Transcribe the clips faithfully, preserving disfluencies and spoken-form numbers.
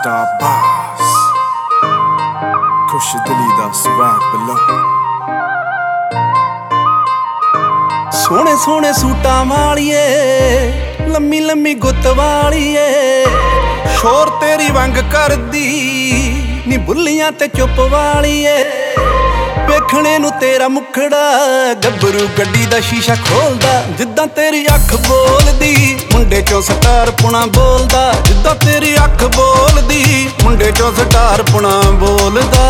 Star Boss Kush Dili da swag below सोने सोने सूटा वालिए लम्मी लम्मी गुत्त वालिए शोर तेरी वंग कर दी नी बुल्लियां ते चुप वालिए वेखणे नू तेरा मुखड़ा गब्बरू गड्डी दा शीशा खोलदा जिद्दां तेरी अख बोलदी मुंडे चों स्टार पुणा बोलदा जिद्दां तेरी अख बोलदी मुंडे चों स्टार पुणा बोलदा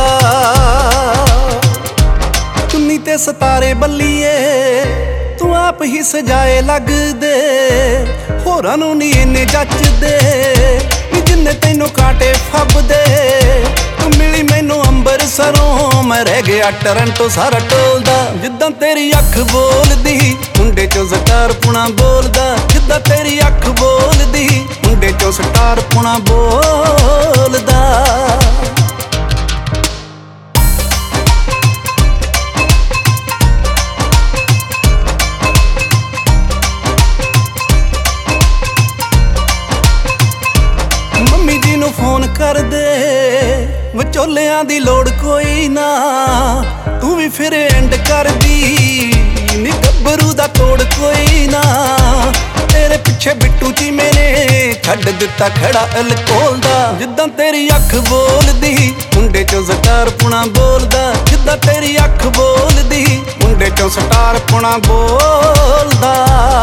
चुन्नी ते सितारे बल्लीए तू आप ही सजाए लगदे होरां नूं नी इन्ने जचदे नी जिन्ने तैनूं कांटे फबदे तू मिली मैनूं अंबरसरों मैं रह गया टोरंटो सारा टोलदा जिद्दां तेरी अख बोलदी मुंडे चों स्टार पुणा बोलदा जिद्दां तेरी अख बोलदी मुंडे चों स्टार पुणा बोलदा फोन कर दे विचोलियां दी लोड़ कोई ना तू भी फिर एंड कर दी नी गब्बरू दा तोड़ कोई ना तेरे पिछे बिट्टू ची मैंने छड्ड दिता खड़ा अलकोलदा जिद्दां तेरी अख बोलदी मुंडे चों स्टार पुणा बोलदा जिद्दां तेरी अख बोलदी मुंडे चों स्टार पुणा बोलदा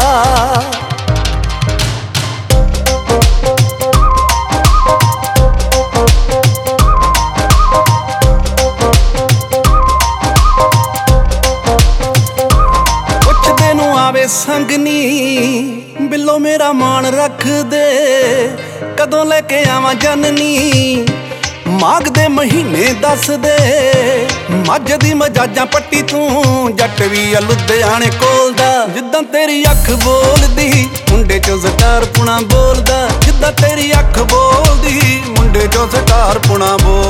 संगनी बिल्लो मेरा मान रख दे कदों लेके आवां जननी माघ दे महीने दस दे मझ दी मजाजां पट्टी तू जट भी आ लुधियाने कोलदा जिद्दां तेरी अख बोलदी मुंडे चों स्टार पुणा बोलदा जिद्दां तेरी अख बोलदी मुंडे चों स्टार पुणा बोल